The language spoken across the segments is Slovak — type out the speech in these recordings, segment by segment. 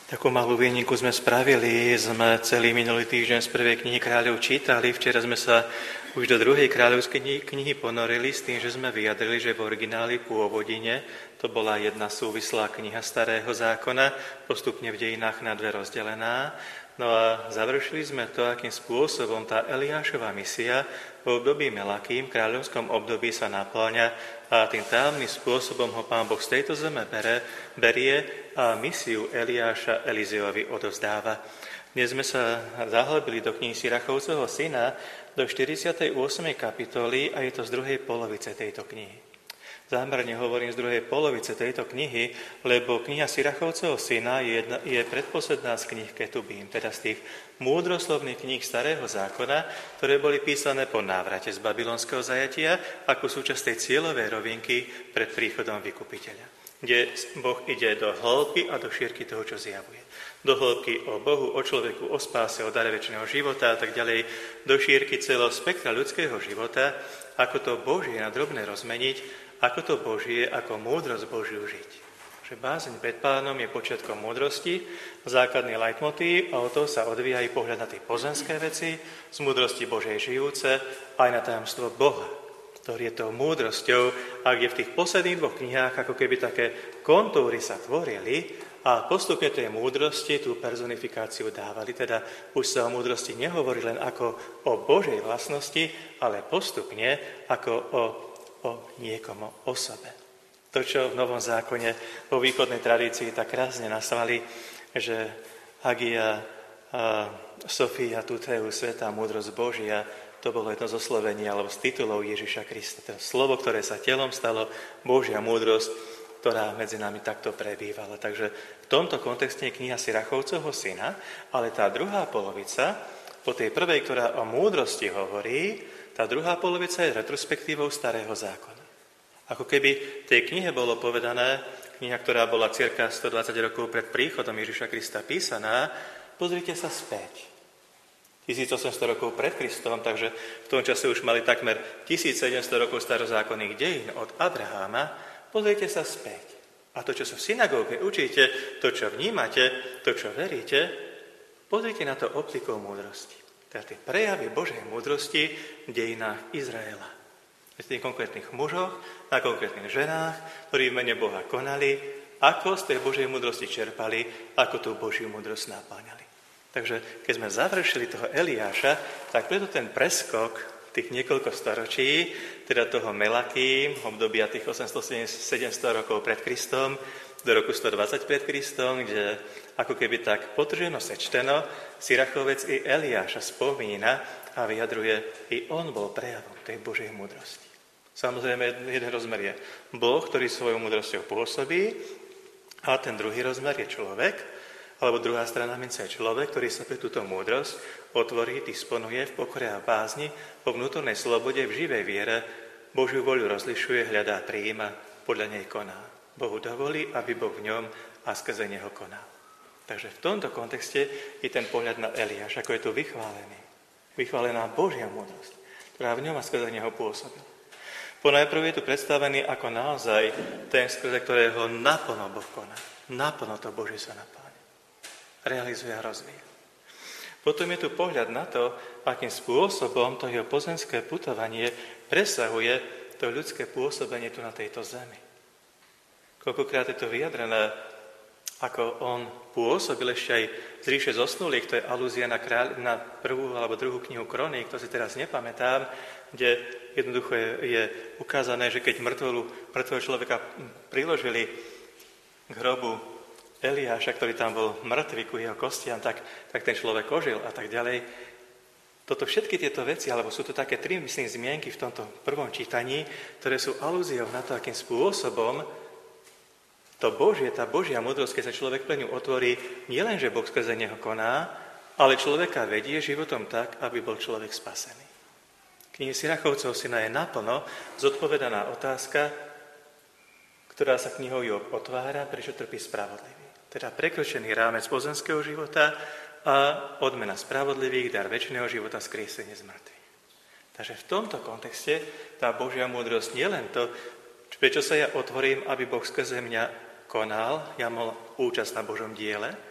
Takú malú výnimku sme spravili, sme celý minulý týždeň z prvej knihy kráľov čítali, včera sme sa už do druhej kráľovskej knihy ponorili s tým, že sme vyjadrili, že v origináli pôvodine to bola jedna súvislá kniha Starého zákona, postupne v dejinách na dve rozdelená. No a završili sme to, akým spôsobom tá Eliášova misia v období Melakým, v kráľovskom období sa naplňa a tým tajomným spôsobom ho Pán Boh z tejto zeme berie a misiu Eliáša Eliziovi odovzdáva. Dnes sme sa zahlbili do knihy Sirachovcovho syna, do 48. kapitoly a je to z druhej polovice tejto knihy. Zámerne hovorím z druhej polovice tejto knihy, lebo kniha Sirachovcovho syna je predposledná z kníh Ketubím, teda z tých múdroslovných kníh Starého zákona, ktoré boli písané po návrate z babylonského zajatia ako súčasť tej cieľovej rovinky pred príchodom vykupiteľa, kde Boh ide do hĺbky a do šírky toho, čo zjavuje. Do hĺbky o Bohu, o človeku, o spáse, o dare večného života a tak ďalej, do šírky celého spektra ľudského života, ako to Božie na drobné rozmeniť, ako to Božie, ako múdrosť Božiu žiť. Že bázeň pred Pánom je počiatkom múdrosti, základný leitmotív a od toho sa odvíja aj pohľad na tie pozemské veci, z múdrosti Božej žijúce, aj na tajomstvo Boha, ktorý je tou múdrosťou, ak je v tých posledných dvoch knihách, ako keby také kontúry sa tvorili a postupne tej múdrosti tú personifikáciu dávali. Teda už sa o múdrosti nehovorí len ako o Božej vlastnosti, ale postupne ako o niekom, o osobe. To, čo v Novom zákone vo východnej tradícii tak krásne nazvali, že Hagia Sofia Tuteus, svätá múdrosť Božia, to bolo jedno zo slovení alebo z titulov Ježiša Krista. To slovo, ktoré sa telom stalo, Božia múdrosť, ktorá medzi nami takto prebývala. Takže v tomto kontexte je kniha Sirachovcovho syna, ale tá druhá polovica, po tej prvej, ktorá o múdrosti hovorí, tá druhá polovica je retrospektívou Starého zákona. Ako keby v tej knihe bolo povedané, kniha, ktorá bola cirka 120 rokov pred príchodom Ježiša Krista písaná, pozrite sa späť. 1800 rokov pred Kristom, takže v tom čase už mali takmer 1700 rokov starozákonných dejín od Abraháma, pozrite sa späť. A to, čo sa v synagóge učíte, to, čo vnímate, to, čo veríte, pozrite na to optikou múdrosti. Teda tie prejavy Božej múdrosti v dejinách Izraela. V tých konkrétnych mužoch, na konkrétnych ženách, ktorí v mene Boha konali, ako z tej Božej múdrosti čerpali, ako tú Božiu múdrosť napáňali. Takže keď sme završili toho Eliáša, tak preto ten preskok tých niekoľko storočí, teda toho Melakým, obdobia tých 800-700 rokov pred Kristom, do roku 120 pred Kristom, kde ako keby tak potrženo sečteno, Sirachovec i Eliáša spomína a vyjadruje, i on bol prejavom tej Božej múdrosti. Samozrejme, jeden rozmer je Boh, ktorý svojou múdrosťou pôsobí, a ten druhý rozmer je človek, alebo druhá strana mince je človek, ktorý sa pre túto múdrosť otvorí, disponuje v pokore a bázni, po vnútornej slobode, v živej viere, Božiu voľu rozlišuje, hľadá, prijíma, podľa nej koná. Bohu dovolí, aby Boh v ňom a skrze neho konal. Takže v tomto kontexte je ten pohľad na Eliáš, ako je tu vychválený. Vychválená Božia múdrosť, ktorá v ňom a skrze neho pôsobila. Ponajprv je tu predstavený ako naozaj ten, skrze ktorého naplno Boh koná. Naplno to Božie sa napáňa. Realizuje a rozvíja. Potom je tu pohľad na to, akým spôsobom to jeho pozemské putovanie presahuje to ľudské pôsobenie tu na tejto zemi. Koľkokrát je to vyjadrené, ako on pôsobil ešte aj z ríše zosnulých, to je alúzia na prvú alebo druhú knihu Kroník, to si teraz nepamätám, kde jednoducho je ukázané, že keď mŕtvého človeka priložili k hrobu Eliáša, ktorý tam bol mŕtvy ku jeho kostiam, tak ten človek ožil a tak ďalej. Toto všetky tieto veci, alebo sú to také tri, myslím, zmienky v tomto prvom čítaní, ktoré sú alúziou na to, akým spôsobom to Božie, tá Božia múdrosť, keď sa človek pre ňu otvorí, nielen, že Boh skrze neho koná, ale človeka vedie životom tak, aby bol človek spasený. V knihe Sirachovcovho syna je naplno zodpovedaná otázka, ktorá sa knihou Job otvára, prečo trpí spravodlivý. Teda prekročený rámec pozemského života a odmena spravodlivých, dar večného života, skriesenie z mŕtvych. Takže v tomto kontexte tá Božia múdrosť nie len to, prečo sa ja otvorím, aby Boh skrze mňa konal, ja mal účasť na Božom diele,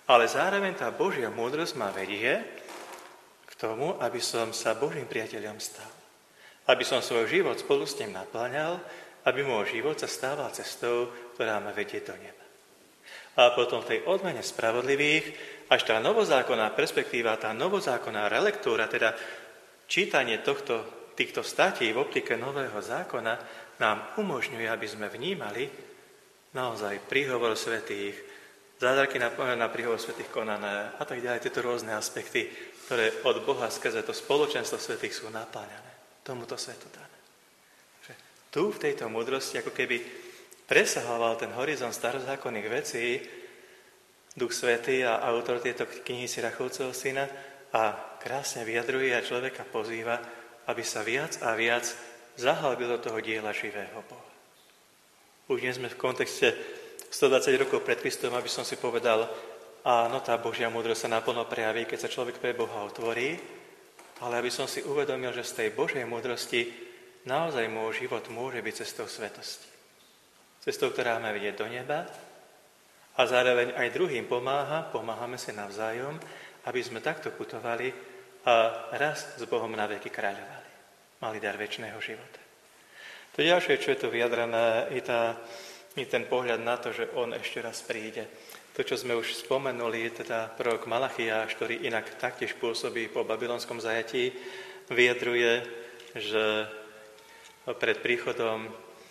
Ale zároveň tá Božia múdrosť ma vedie k tomu, aby som sa Božím priateľom stal. Aby som svoj život spolu s ním naplňal, aby môj život sa stával cestou, ktorá ma vedie do neba. A potom v tej odmene spravodlivých, až tá novozákonná perspektíva, tá novozákonná relektúra, teda čítanie týchto statí v optike nového zákona nám umožňuje, aby sme vnímali naozaj príhovor svätých, zázraky na príhovor svätých konané a tak ďalej, tieto rôzne aspekty, ktoré od Boha skrze to spoločenstvo svätých sú napáňané. Tomuto svetu dané. Tu v tejto múdrosti ako keby presahoval ten horizont starozákonných vecí Duch Svätý a autor tejto knihy Sirachovcovho syna a krásne vyjadruje a človeka pozýva, aby sa viac a viac zahlbil do toho diela živého Boha. Už nie sme v kontexte 120 rokov pred Kristom, aby som si povedal, áno, tá Božia múdrosť sa naplno prejaví, keď sa človek pre Boha otvorí, ale aby som si uvedomil, že z tej Božej múdrosti naozaj môj život môže byť cestou svetosti. Cestou, ktorá ma vedie do neba a zároveň aj druhým pomáhame si navzájom, aby sme takto putovali a raz s Bohom na veky kráľovali. Mali dar večného života. To ďalšie, čo je tu vyjadrené, je ten pohľad na to, že on ešte raz príde. To, čo sme už spomenuli, teda prorok Malachiáš, ktorý inak taktiež pôsobí po babylonskom zajatí, vyjadruje, že pred príchodom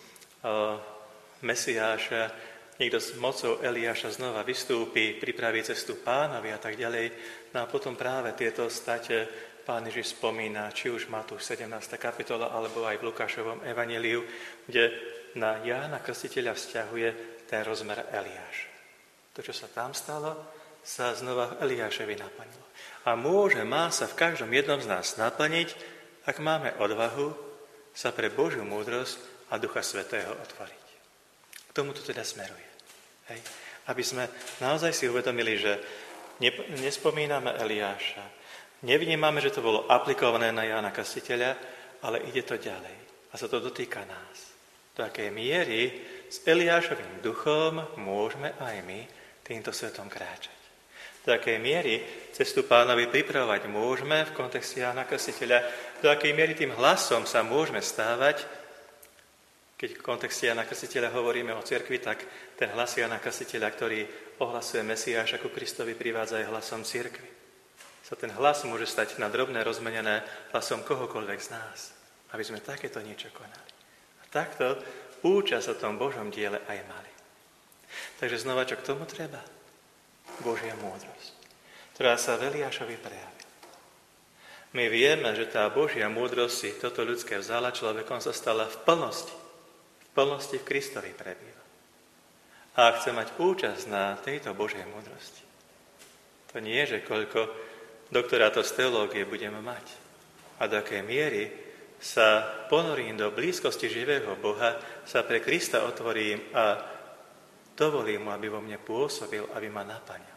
Mesiáša niekto s mocou Eliáša znova vystúpi, pripraví cestu Pánovi a tak ďalej. No a potom práve tieto state Pán Ježiš spomína, či už Matúš 17. kapitola, alebo aj v Lukášovom evanjeliu, kde na Jána Krstiteľa vzťahuje ten rozmer Eliáša. To, čo sa tam stalo, sa znova Eliášovi naplnilo. A má sa v každom jednom z nás naplniť, ak máme odvahu sa pre Božiu múdrosť a Ducha Svätého otvoriť. K tomu to teda smeruje. Hej. Aby sme naozaj si uvedomili, že nespomíname Eliáša, nevnímame, že to bolo aplikované na Jána Krstiteľa, ale ide to ďalej. A sa to dotýka nás. Do akej miery s Eliášovým duchom môžeme aj my týmto svetom kráčať. Do akej miery cestu Pánovi pripravovať môžeme v kontexte Jána Krstiteľa, do akej miery tým hlasom sa môžeme stávať. Keď v kontexte Jána Krstiteľa hovoríme o cirkvi, tak ten hlas Jána Krstiteľa, ktorý ohlasuje Mesiáša ku Kristovi, privádza aj hlasom cirkvi. Sa ten hlas môže stať na drobné rozmenené hlasom kohokoľvek z nás, aby sme takéto niečo konali. A takto účasť o tom Božom diele aj mali. Takže znova, čo k tomu treba? Božia múdrosť, ktorá sa v Eliášovi prejavila. My vieme, že tá Božia múdrosť si toto ľudské vzala, človekom sa stala v plnosti v Kristovi prebýva. A ak chce mať účasť na tejto Božej múdrosti, to nie je, že koľko doktorátov z teológie budeme mať a do akej miery sa ponorím do blízkosti živého Boha, sa pre Krista otvorím a dovolím mu, aby vo mne pôsobil, aby ma naplňal.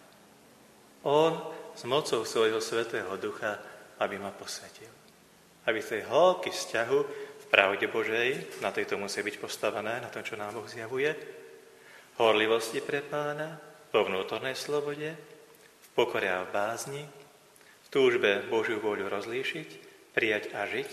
On s mocou svojho Svätého Ducha, aby ma posvetil. Aby v tej hĺbky vzťahu v pravde Božej, na tejto musí byť postavené, na tom, čo nám Boh zjavuje, horlivosti pre Pána, vo vnútornej slobode, v pokore a v bázni, v túžbe Božiu vôľu rozlíšiť, prijať a žiť,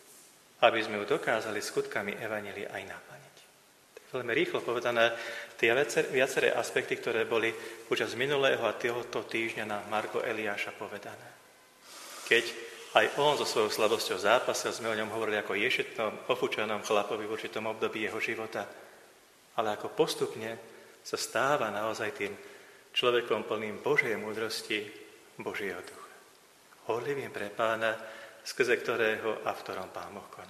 aby sme ju dokázali skutkami evanjelia aj naplniť. Veľmi rýchlo povedané tie viaceré aspekty, ktoré boli počas minulého a tohoto týždňa na Margo Eliáša povedané. Keď aj on so svojou slabosťou zápasil, sme o ňom hovorili ako ješitnom, ofúčanom chlapovi v určitom období jeho života, ale ako postupne sa stáva naozaj tým človekom plným Božej múdrosti, Božieho ducha. Horlivým pre Pána, skrze ktorého a v ktorom Pán Boh koná.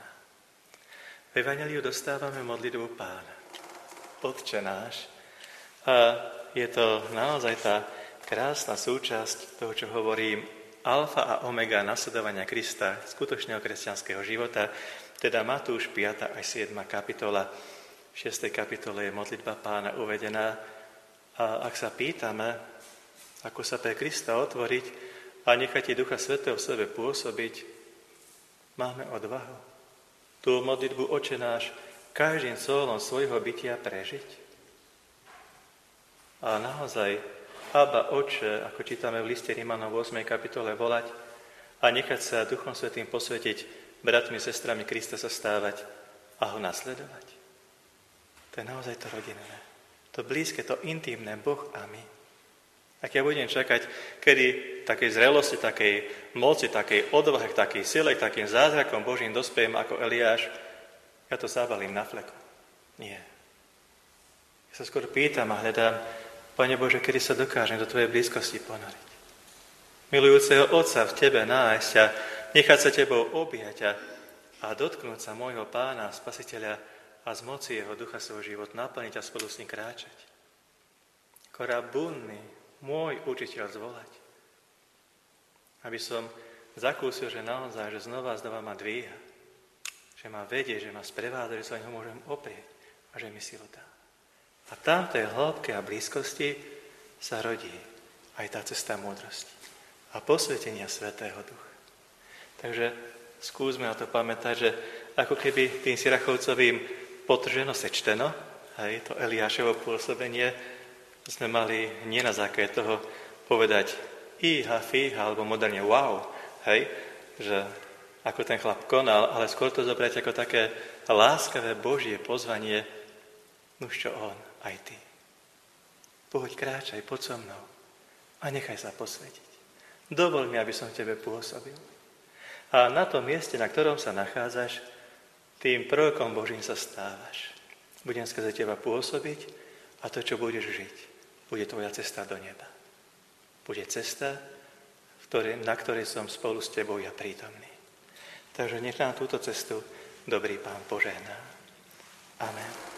V evanjeliu dostávame modlitbu Pána. Otče náš. A je to naozaj tá krásna súčasť toho, čo hovorím, alfa a omega nasledovania Krista, skutočného kresťanského života, teda Matúš 5. až 7. kapitola. V 6. kapitole je modlitba Pána uvedená. A ak sa pýtame, ako sa pre Krista otvoriť a nechať Ducha Svätého v sebe pôsobiť, máme odvahu tú modlitbu Otče náš každým solom svojho bytia prežiť. A naozaj, Abba, Otče, ako čítame v liste Rímanom v 8. kapitole, volať a nechať sa Duchom Svätým posvetiť, bratmi, sestrami Krista sa stávať a ho nasledovať. To je naozaj to rodinné, to blízke, to intimné, Boh a my. Ak ja budem čakať, kedy takej zrelosti, takej moci, takej odvahe, takej sile, takým zázrakom Božím dospejem ako Eliáš, ja to zabalím na fleku. Nie. Ja sa skôr pýtam a hľadám, Pane Bože, kedy sa dokážem do Tvojej blízkosti ponoriť. Milujúceho Otca v Tebe nájsť a nechať sa Tebou objať a dotknúť sa môjho Pána, Spasiteľa a z moci Jeho Ducha svoj život naplniť a spolu s ním kráčať. Korabunný, môj učiteľ zvolať. Aby som zakúsil, že naozaj, že znova ma dvíha. Že ma vedie, že ma sprevádza, že sa ňo môžem oprieť a že mi silu dá. A tam v tej hĺbke a blízkosti sa rodí aj tá cesta múdrosti a posvetenia Svätého Ducha. Takže skúsme na to pamätať, že ako keby tým Sirachovcovým potrženo sečteno, hej, to Eliášovo pôsobenie, sme mali nie na základe toho povedať íha, fíha, alebo moderne wow, hej, že ako ten chlap konal, ale skôr to zobrať ako také láskavé Božie pozvanie, nuž čo on, aj ty. Poď, kráčaj, poď so mnou a nechaj sa posvetiť. Dovol mi, aby som tebe pôsobil. A na tom mieste, na ktorom sa nachádzaš, tým prorokom Božím sa stávaš. Budem skrze teba pôsobiť a to, čo budeš žiť, bude tvoja cesta do neba. Bude cesta, na ktorej som spolu s tebou ja prítomný. Takže nech nám túto cestu dobrý Pán požehná. Amen.